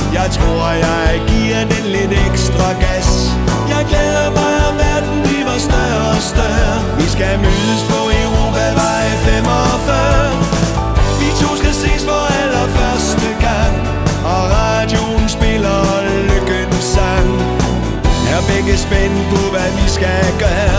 Jeg tror jeg giver den lidt ekstra gas. Jeg glæder mig, at verden bliver større og større. Vi skal mødes på Europavej 45. Vi to skal ses for allerførste gang, og radioen spiller lykkens sang. Er begge spændt på hvad vi skal gøre.